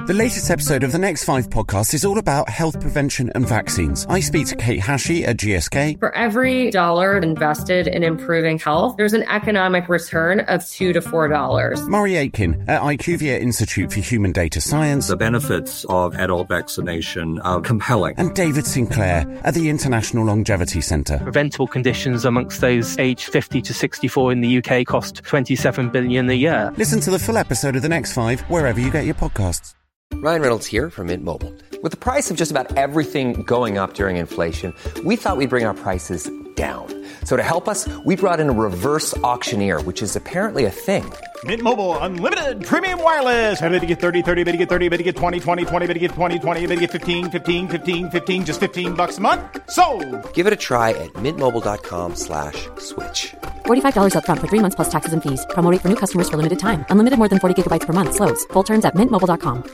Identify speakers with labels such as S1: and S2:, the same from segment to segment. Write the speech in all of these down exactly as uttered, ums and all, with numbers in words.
S1: The latest episode of the Next Five podcast is all about health prevention and vaccines. I speak to Kate Hashey at G S K.
S2: For every dollar invested in improving health, there's an economic return of two to four dollars.
S1: Murray Aitken at IQVIA Institute for Human Data Science.
S3: The benefits of adult vaccination are compelling.
S1: And David Sinclair at the International Longevity Centre.
S4: Preventable conditions amongst those aged fifty to sixty-four in the U K cost twenty-seven billion dollars a year.
S1: Listen to the full episode of The Next Five wherever you get your podcasts.
S5: Ryan Reynolds here from Mint Mobile. With the price of just about everything going up during inflation, we thought we'd bring our prices down. So to help us, we brought in a reverse auctioneer, which is apparently a thing.
S6: Mint Mobile Unlimited Premium Wireless. How to get thirty, thirty, bit to get thirty, bit to get twenty, twenty, twenty, bit to get twenty, twenty, bit to get fifteen, fifteen, fifteen, fifteen, just fifteen bucks a month? Sold! Give it a try at mintmobile.com slash switch.
S7: forty-five dollars up front for three months plus taxes and fees. Promo rate for new customers for limited time. Unlimited more than forty gigabytes per month. Slows full terms at mint mobile dot com.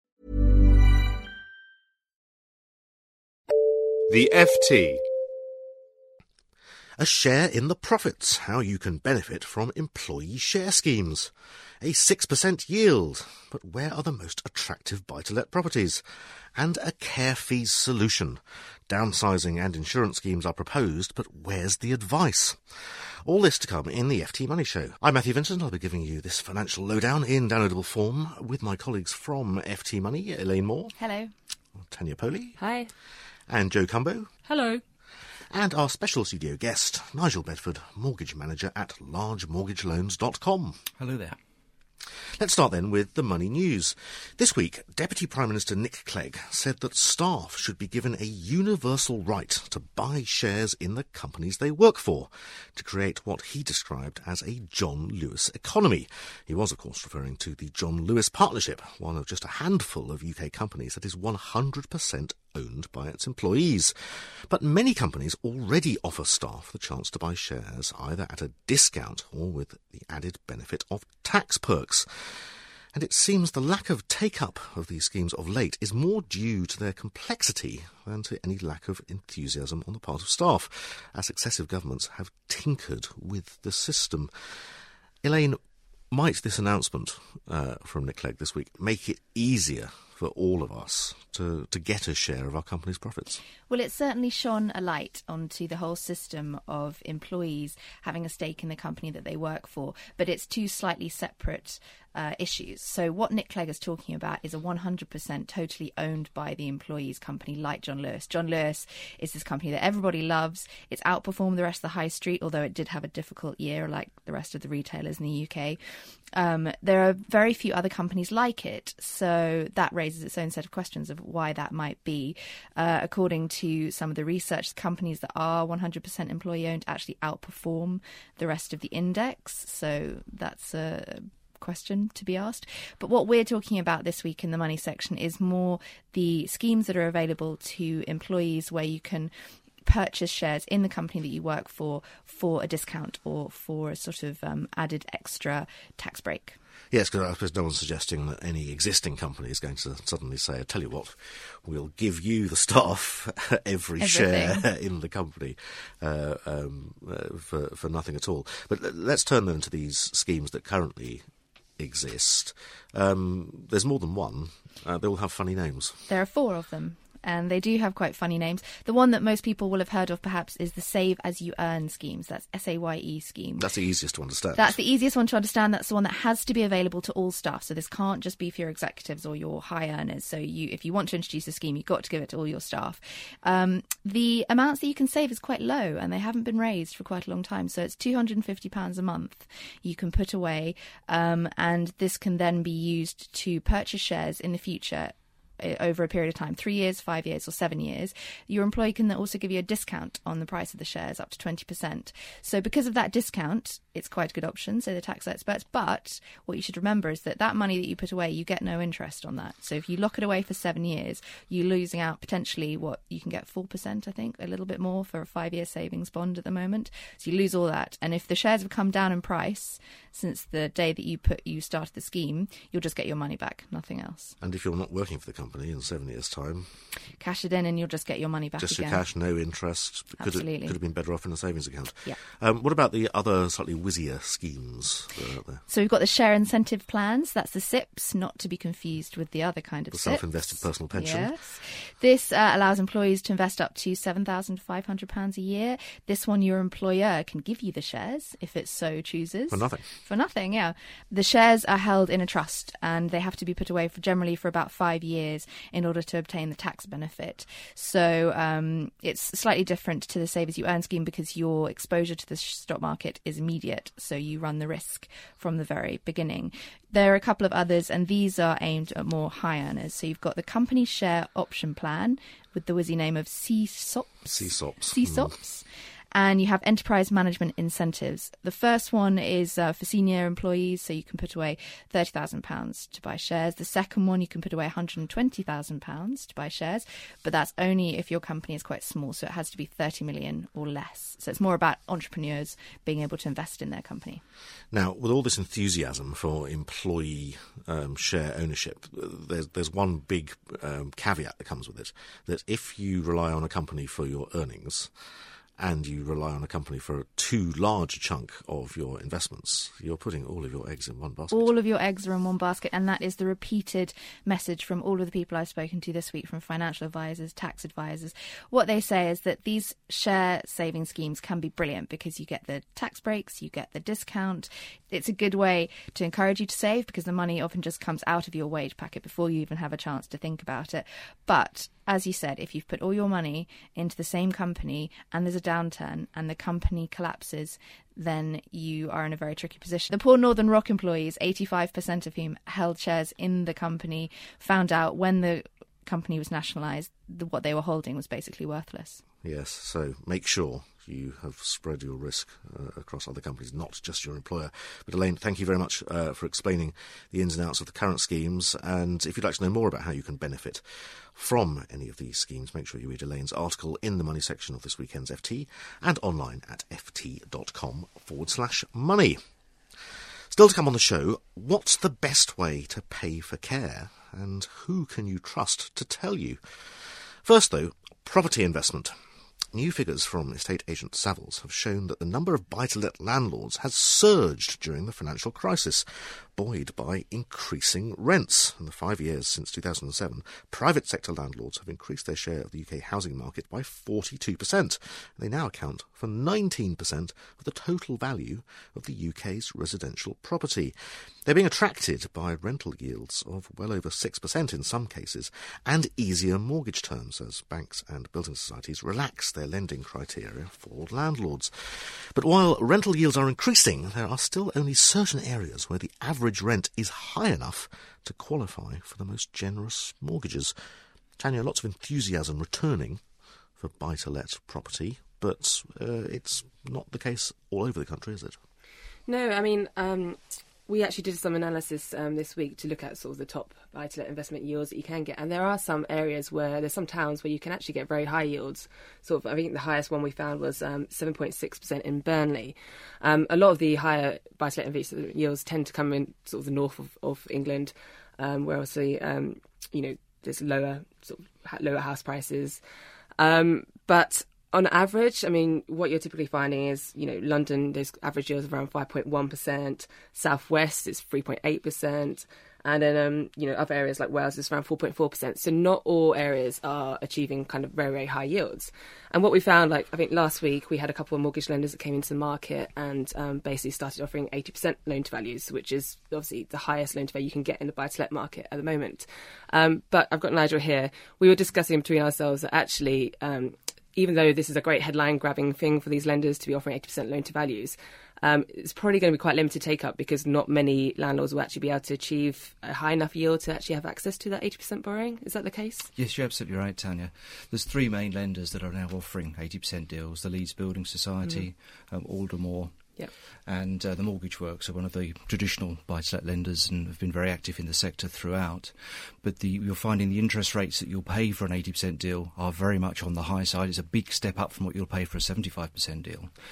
S8: The F T. A share in the profits, how you can benefit from employee share schemes. A six percent yield, but where are the most attractive buy-to-let properties? And a care fees solution. Downsizing and insurance schemes are proposed, but where's the advice? All this to come in the F T Money Show. I'm Matthew Vincent. I'll be giving you this financial lowdown in downloadable form with my colleagues from F T Money, Elaine Moore.
S9: Hello.
S8: Tanya Poley.
S9: Hi.
S8: And Joe Cumbo.
S9: Hello.
S8: And our special studio guest, Nigel Bedford, mortgage manager at large mortgage loans dot com.
S10: Hello there.
S8: Let's start then with the money news. This week, Deputy Prime Minister Nick Clegg said that staff should be given a universal right to buy shares in the companies they work for, to create what he described as a John Lewis economy. He was, of course, referring to the John Lewis Partnership, one of just a handful of U K companies that is one hundred percent owned by its employees. But many companies already offer staff the chance to buy shares either at a discount or with the added benefit of tax perks. And it seems the lack of take-up of these schemes of late is more due to their complexity than to any lack of enthusiasm on the part of staff, as successive governments have tinkered with the system. Elaine, might this announcement uh, from Nick Clegg this week make it easier for all of us to, to get a share of our company's profits?
S9: Well, it certainly shone a light onto the whole system of employees having a stake in the company that they work for, but it's two slightly separate uh, issues. So what Nick Clegg is talking about is a one hundred percent totally owned by the employees company like John Lewis. John Lewis is this company that everybody loves. It's outperformed the rest of the high street, although it did have a difficult year like the rest of the retailers in the U K. Um, there are very few other companies like it, so that raises its own set of questions of why that might be. Uh, according to some of the research, companies that are one hundred percent employee-owned actually outperform the rest of the index, so that's a question to be asked. But what we're talking about this week in the money section is more the schemes that are available to employees where you can purchase shares in the company that you work for for a discount or for a sort of um, added extra tax break.
S8: Yes, because I suppose no one's suggesting that any existing company is going to suddenly say, I tell you what, we'll give you, the staff, every
S9: Everything.
S8: share in the company uh, um, uh, for, for nothing at all. But let's turn then to these schemes that currently exist. Um, there's more than one. Uh, they all have funny names.
S9: There are four of them. And they do have quite funny names. The one that most people will have heard of, perhaps, is the Save As You Earn schemes. That's S A Y E scheme.
S8: That's the easiest to understand.
S9: That's the easiest one to understand. That's the one that has to be available to all staff. So this can't just be for your executives or your high earners. So you, if you want to introduce a scheme, you've got to give it to all your staff. Um, the amounts that you can save is quite low, and they haven't been raised for quite a long time. So it's two hundred fifty pounds a month you can put away, um, and this can then be used to purchase shares in the future over a period of time, three years, five years or seven years. Your employee can also give you a discount on the price of the shares up to twenty percent. So because of that discount, it's quite a good option, say the tax experts. But what you should remember is that that money that you put away, you get no interest on that. So if you lock it away for seven years, you're losing out potentially what you can get four percent, I think, a little bit more for a five-year savings bond at the moment. So you lose all that. And if the shares have come down in price since the day that you put you started the scheme, you'll just get your money back, nothing else.
S8: And if you're not working for the company, company in seven years' time.
S9: Cash it in and you'll just get your money back
S8: just
S9: again.
S8: Just your cash, no interest. Could
S9: Absolutely.
S8: It, could have been better off in a savings account.
S9: Yeah.
S8: Um, what about the other slightly whizzier schemes that are out there?
S9: So we've got the share incentive plans. That's the S I Ps, not to be confused with the other kind of
S8: the
S9: S I Ps.
S8: Self-invested personal pension.
S9: Yes. This uh, allows employees to invest up to seven thousand five hundred pounds a year. This one, your employer can give you the shares if it so chooses.
S8: For nothing.
S9: For nothing, yeah. The shares are held in a trust and they have to be put away for generally for about five years in order to obtain the tax benefit. So um, it's slightly different to the Save As You Earn scheme because your exposure to the stock market is immediate. So you run the risk from the very beginning. There are a couple of others, and these are aimed at more high earners. So you've got the company share option plan with the whizzy name of C S O Ps.
S8: C S O Ps.
S9: C S O Ps. Mm. And you have enterprise management incentives. The first one is uh, for senior employees, so you can put away thirty thousand pounds to buy shares. The second one, you can put away one hundred twenty thousand pounds to buy shares, but that's only if your company is quite small, so it has to be thirty million or less. So it's more about entrepreneurs being able to invest in their company.
S8: Now, with all this enthusiasm for employee um, share ownership, there's, there's one big um, caveat that comes with it, that if you rely on a company for your earnings, and you rely on a company for a too large a chunk of your investments, you're putting all of your eggs in one basket.
S9: All of your eggs are in one basket, and that is the repeated message from all of the people I've spoken to this week, from financial advisors, tax advisors. What they say is that these share saving schemes can be brilliant because you get the tax breaks, you get the discount. It's a good way to encourage you to save because the money often just comes out of your wage packet before you even have a chance to think about it. But as you said, if you've put all your money into the same company and there's a downturn and the company collapses, then you are in a very tricky position. The poor Northern Rock employees, eighty-five percent of whom held shares in the company, found out when the company was nationalised, what they were holding was basically worthless.
S8: Yes, so make sure you have spread your risk uh, across other companies, not just your employer. But Elaine, thank you very much uh, for explaining the ins and outs of the current schemes. And if you'd like to know more about how you can benefit from any of these schemes, make sure you read Elaine's article in the money section of this weekend's F T and online at ft.com forward slash money. Still to come on the show, what's the best way to pay for care and who can you trust to tell you? First, though, property investment. New figures from estate agent Savills have shown that the number of buy-to-let landlords has surged during the financial crisis, buoyed by increasing rents. In the five years since two thousand seven, private sector landlords have increased their share of the U K housing market by forty-two percent. They now account for nineteen percent of the total value of the U K's residential property. They're being attracted by rental yields of well over six percent in some cases and easier mortgage terms as banks and building societies relax their lending criteria for landlords. But while rental yields are increasing, there are still only certain areas where the average rent is high enough to qualify for the most generous mortgages. Tanya, lots of enthusiasm returning for buy-to-let property, but uh, it's not the case all over the country, is it?
S10: No, I mean, um, we actually did some analysis um, this week to look at sort of the top buy-to-let investment yields that you can get, and there are some areas where there's some towns where you can actually get very high yields. Sort of, I think the highest one we found was um, seven point six percent in Burnley. Um, a lot of the higher buy-to-let investment yields tend to come in sort of the north of, of England, um, where obviously um, you know there's lower sort of lower house prices, um, but on average, I mean, what you're typically finding is, you know, London, there's average yields of around five point one percent. South West is three point eight percent. And then, um, you know, other areas like Wales is around four point four percent. So not all areas are achieving kind of very, very high yields. And what we found, like, I think last week we had a couple of mortgage lenders that came into the market and um, basically started offering eighty percent loan to values, which is obviously the highest loan to value you can get in the buy-to-let market at the moment. Um, but I've got Nigel here. We were discussing between ourselves that actually, um, even though this is a great headline-grabbing thing for these lenders to be offering eighty percent loan to values, um, it's probably going to be quite limited take-up because not many landlords will actually be able to achieve a high enough yield to actually have access to that eighty percent borrowing. Is that the case?
S11: Yes, you're absolutely right, Tanya. There's three main lenders that are now offering eighty percent deals: the Leeds Building Society, mm. um, Aldermore,
S10: Yep.
S11: and uh, the Mortgage Works are one of the traditional buy-to-let lenders and have been very active in the sector throughout. But the, you're finding the interest rates that you'll pay for an eighty percent deal are very much on the high side. It's a big step up from what you'll pay for a seventy-five percent deal.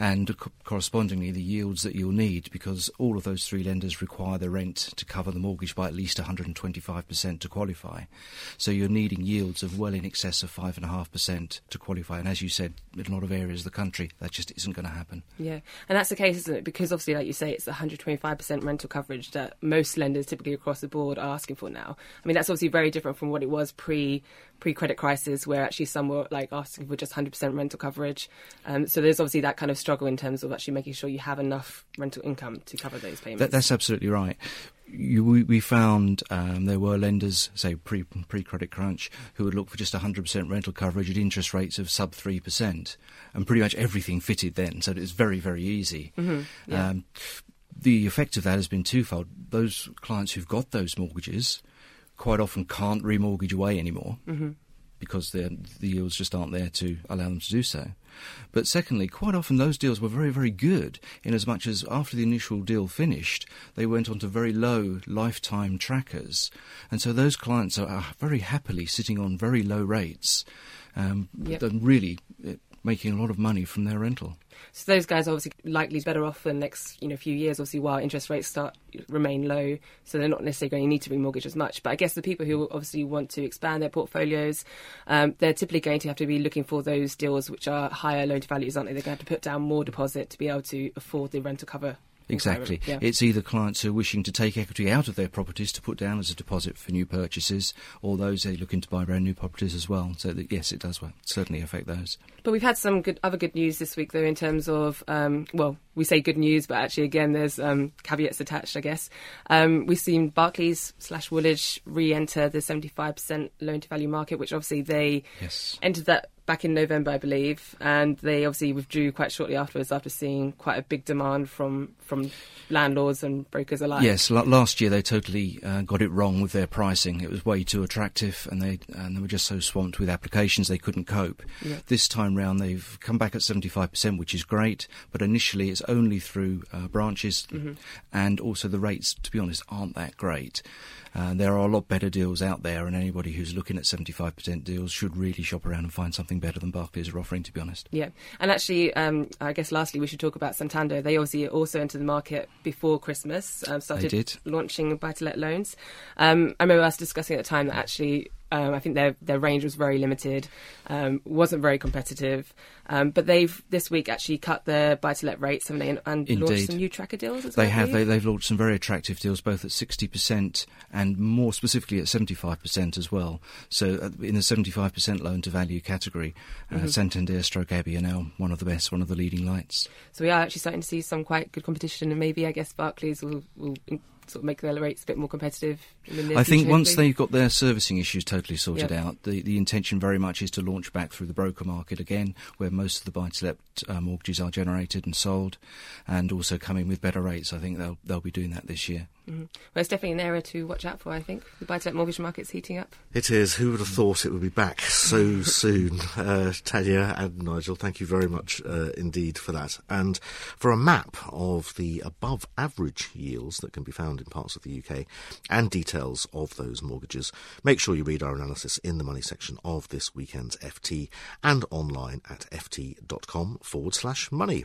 S11: and co- correspondingly the yields that you'll need, because all of those three lenders require the rent to cover the mortgage by at least one hundred twenty-five percent to qualify. So you're needing yields of well in excess of five point five percent to qualify. And as you said, in a lot of areas of the country, that just isn't going to happen.
S10: Yeah, and that's the case, isn't it? Because obviously, like you say, it's one hundred twenty-five percent rental coverage that most lenders typically across the board are asking for now. I mean, that's obviously very different from what it was pre, pre-credit crisis, where actually some were like asking for just one hundred percent rental coverage. Um, so there's obviously that kind of struggle in terms of actually making sure you have enough rental income to cover those payments.
S11: That, that's absolutely right. You, we, we found um, there were lenders, say pre, pre-credit crunch, who would look for just one hundred percent rental coverage at interest rates of sub three percent. And pretty much everything fitted then, so it was very, very easy.
S10: Mm-hmm. Yeah. Um,
S11: the effect of that has been twofold. Those clients who've got those mortgages quite often can't remortgage away anymore,
S10: mm-hmm.
S11: because the yields just aren't there to allow them to do so. But secondly, quite often those deals were very, very good, in as much as after the initial deal finished, they went on to very low lifetime trackers. And so those clients are very happily sitting on very low rates, um,
S10: yep.
S11: and really uh, making a lot of money from their rental.
S10: So those guys are obviously likely better off for the next you know few years, obviously, while interest rates start remain low. So they're not necessarily going to need to remortgage as much. But I guess the people who obviously want to expand their portfolios, um, they're typically going to have to be looking for those deals which are higher loan to values, aren't they? They're going to have to put down more deposit to be able to afford the rental cover.
S11: Exactly.
S10: Yeah.
S11: It's either clients who are wishing to take equity out of their properties to put down as a deposit for new purchases, or those who are looking to buy brand new properties as well. So that, yes, it does well, certainly affect those.
S10: But we've had some good other good news this week, though, in terms of, um, well, we say good news, but actually, again, there's um, caveats attached, I guess. Um, we've seen Barclays slash Woolwich re-enter the seventy-five percent loan-to-value market, which obviously they
S11: yes.
S10: entered that back in November, I believe, and they obviously withdrew quite shortly afterwards after seeing quite a big demand from from landlords and brokers alike.
S11: Yes, l- last year they totally uh, got it wrong with their pricing. It was way too attractive, and they and they were just so swamped with applications they couldn't cope.
S10: Yeah.
S11: This time round they've come back at seventy-five percent, which is great, but initially it's only through uh, branches,
S10: mm-hmm.
S11: and also the rates, to be honest, aren't that great. Uh, there are a lot better deals out there, and anybody who's looking at seventy-five percent deals should really shop around and find something better than Barclays are offering, to be honest.
S10: Yeah, and actually, um, I guess lastly we should talk about Santander. They obviously also entered the market before Christmas, um, started
S11: they did.
S10: launching buy-to-let loans. Um, I remember us discussing at the time that actually Um, I think their their range was very limited, um, wasn't very competitive. Um, but they've this week actually cut their buy-to-let rates, haven't they, and, and launched some new tracker deals as well?
S11: They have. They, they've launched some very attractive deals, both at sixty percent and more specifically at seventy-five percent as well. So uh, in the seventy-five percent loan-to-value category, uh, mm-hmm. Santander stroke Abbey are now one of the best, one of the leading lights.
S10: So we are actually starting to see some quite good competition, and maybe, I guess, Barclays will... will sort of make their rates a bit more competitive in the near
S11: I think
S10: future,
S11: once
S10: hopefully.
S11: they've got their servicing issues totally sorted
S10: yep.
S11: out, the, the intention very much is to launch back through the broker market again, where most of the buy-to-let uh, mortgages are generated and sold, and also coming with better rates. I think they'll they'll be doing that this year.
S10: Mm-hmm. Well, it's definitely an area to watch out for, I think. The buy-to-let mortgage market's heating up.
S8: It is. Who would have thought it would be back so soon? Uh, Tanya and Nigel, thank you very much uh, indeed for that. And for a map of the above-average yields that can be found in parts of the U K and details of those mortgages, make sure you read our analysis in the money section of this weekend's F T and online at ft.com forward slash money.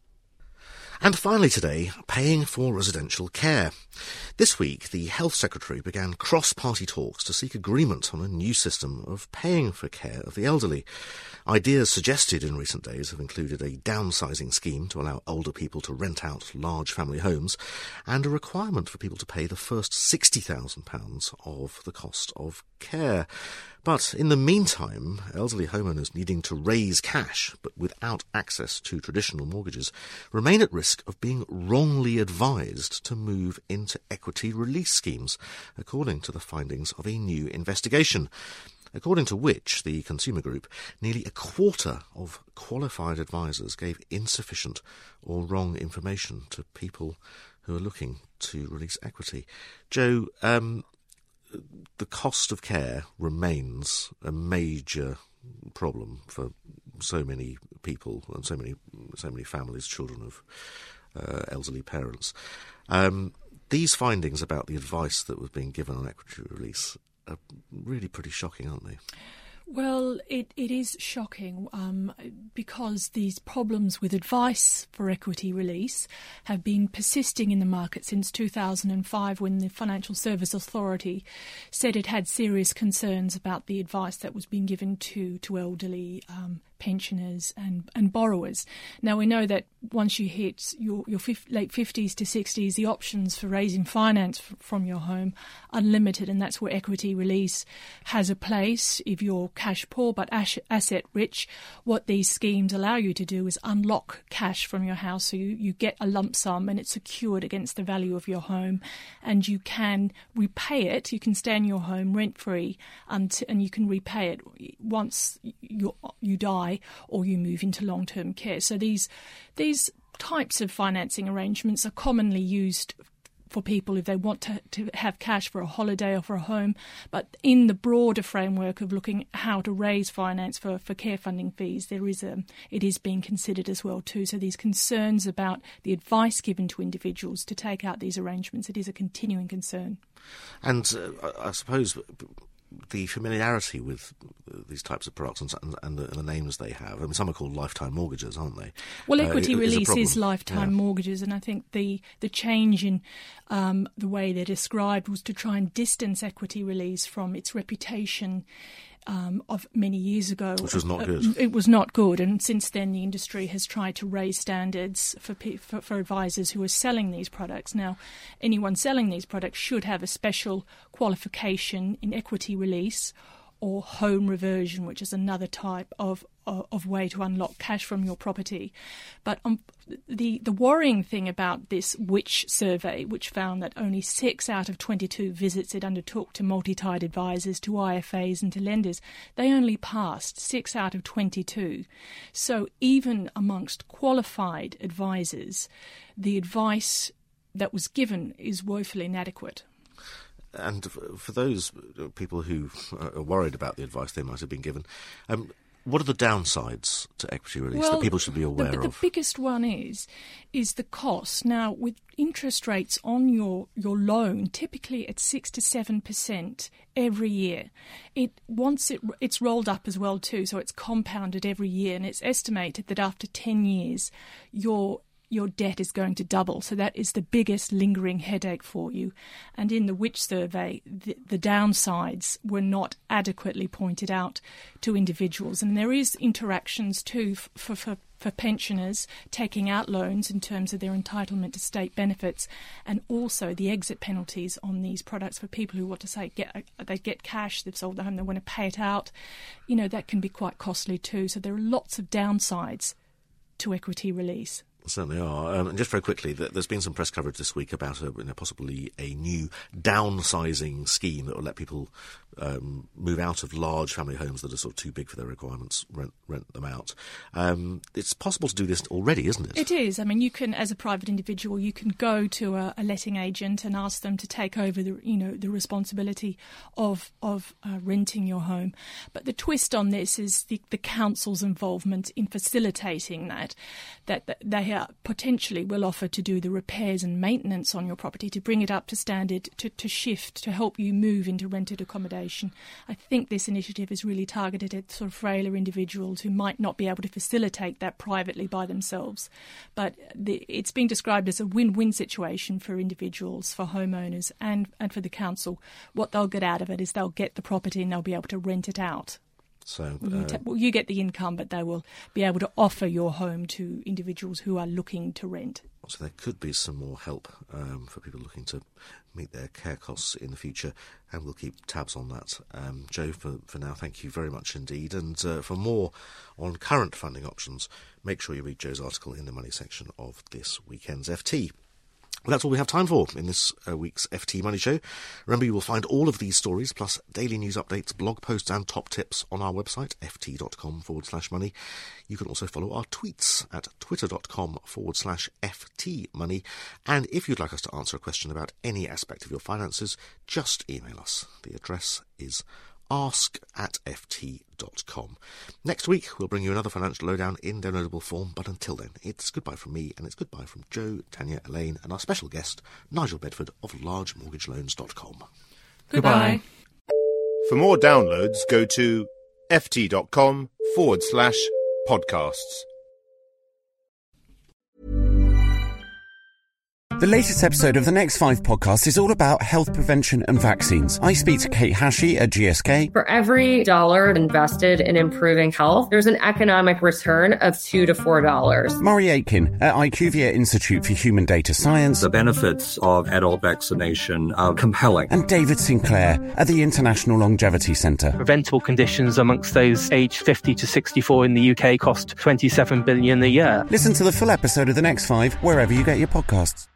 S8: And finally today, paying for residential care. This week, the Health Secretary began cross-party talks to seek agreement on a new system of paying for care of the elderly. Ideas suggested in recent days have included a downsizing scheme to allow older people to rent out large family homes, and a requirement for people to pay the first sixty thousand pounds of the cost of care. But in the meantime, elderly homeowners needing to raise cash, but without access to traditional mortgages, remain at risk of being wrongly advised to move into equity release schemes, according to the findings of a new investigation, according to which the Consumer Group, nearly a quarter of qualified advisors gave insufficient or wrong information to people who are looking to release equity. Joe, um, the cost of care remains a major problem for so many people and so many so many families, children of uh, elderly parents. Um, these findings about the advice that was being given on equity release are really pretty shocking, aren't they?
S12: Well, it, it is shocking um, because these problems with advice for equity release have been persisting in the market since two thousand five, when the Financial Service Authority said it had serious concerns about the advice that was being given to, to elderly um, pensioners and, and borrowers. Now, we know that once you hit your, your fif- late fifties to sixties, the options for raising finance f- from your home are limited, and that's where equity release has a place. If you're cash poor but as- asset rich, what these schemes allow you to do is unlock cash from your house, so you, you get a lump sum and it's secured against the value of your home, and you can repay it. You can stay in your home rent-free and, and you can repay it once you, you die or you move into long-term care. So these these types of financing arrangements are commonly used for people if they want to, to have cash for a holiday or for a home, but in the broader framework of looking at how to raise finance for, for care funding fees, there is a it is being considered as well too. So these concerns about the advice given to individuals to take out these arrangements, it is a continuing concern.
S8: And uh, I suppose the familiarity with these types of products and, and, the, and the names they have. I mean, some are called lifetime mortgages, aren't they?
S12: Well, equity
S8: uh,
S12: release
S8: is,
S12: is lifetime
S8: yeah.
S12: mortgages, and I think the the change in um, the way they're described was to try and distance equity release from its reputation Um, of many years ago.
S8: Which was not good.
S12: Uh, it was not good, and since then the industry has tried to raise standards for, for for advisors who are selling these products. Now, anyone selling these products should have a special qualification in equity release or home reversion, which is another type of of, of way to unlock cash from your property. But um, the the worrying thing about this Which survey, which found that only six out of twenty-two visits it undertook to multi-tied advisors, to I F As and to lenders, they only passed six out of twenty-two. So even amongst qualified advisors, the advice that was given is woefully inadequate.
S8: And for those people who are worried about the advice they might have been given, um, what are the downsides to equity release
S12: well,
S8: that people should be aware
S12: the, the
S8: of?
S12: The biggest one is is the cost. Now, with interest rates on your, your loan, typically at six to seven percent every year, it once it it's rolled up as well too, so it's compounded every year, and it's estimated that after ten years, your your debt is going to double. So that is the biggest lingering headache for you. And in the Which survey, the, the downsides were not adequately pointed out to individuals. And there is interactions too for, for, for pensioners taking out loans in terms of their entitlement to state benefits, and also the exit penalties on these products for people who want to say get they get cash, they've sold their home, they want to pay it out. You know, that can be quite costly too. So there are lots of downsides to equity release.
S8: Certainly are. Um, and just very quickly, there's been some press coverage this week about a, you know, possibly a new downsizing scheme that will let people um, move out of large family homes that are sort of too big for their requirements, rent rent them out. Um, it's possible to do this already, isn't it?
S12: It is. I mean, you can, as a private individual, you can go to a, a letting agent and ask them to take over the, you know, the responsibility of of uh, renting your home. But the twist on this is the, the council's involvement in facilitating that. That, that they are, potentially will offer to do the repairs and maintenance on your property, to bring it up to standard, to, to shift, to help you move into rented accommodation. I think this initiative is really targeted at sort of frailer individuals who might not be able to facilitate that privately by themselves. But the, it's been described as a win-win situation for individuals, for homeowners and, and for the council. What they'll get out of it is they'll get the property and they'll be able to rent it out.
S8: So uh,
S12: you, ta- well, you get the income, but they will be able to offer your home to individuals who are looking to rent.
S8: So there could be some more help um, for people looking to meet their care costs in the future, and we'll keep tabs on that. Um, Jo, for, for now, thank you very much indeed. And uh, for more on current funding options, make sure you read Jo's article in the money section of this weekend's F T. Well, that's all we have time for in this uh, week's F T Money Show. Remember, you will find all of these stories, plus daily news updates, blog posts and top tips on our website, ft.com forward slash money. You can also follow our tweets at twitter.com forward slash ft money. And if you'd like us to answer a question about any aspect of your finances, just email us. The address is ask at ft dot com. Next week, we'll bring you another financial lowdown in downloadable form, but until then, it's goodbye from me, and it's goodbye from Jo, Tanya, Elaine, and our special guest, Nigel Bedford of large mortgage loans dot com.
S12: Goodbye.
S13: For more downloads, go to ft.com forward slash podcasts.
S1: The latest episode of the Next Five podcast is all about health prevention and vaccines. I speak to Kate Hashey at G S K.
S2: For every dollar invested in improving health, there's an economic return of two to four dollars.
S1: Murray Aitken at IQVIA Institute for Human Data Science.
S3: The benefits of adult vaccination are compelling.
S1: And David Sinclair at the International Longevity Centre.
S4: Preventable conditions amongst those aged fifty to sixty-four in the U K cost twenty-seven billion dollars a year.
S1: Listen to the full episode of the Next Five wherever you get your podcasts.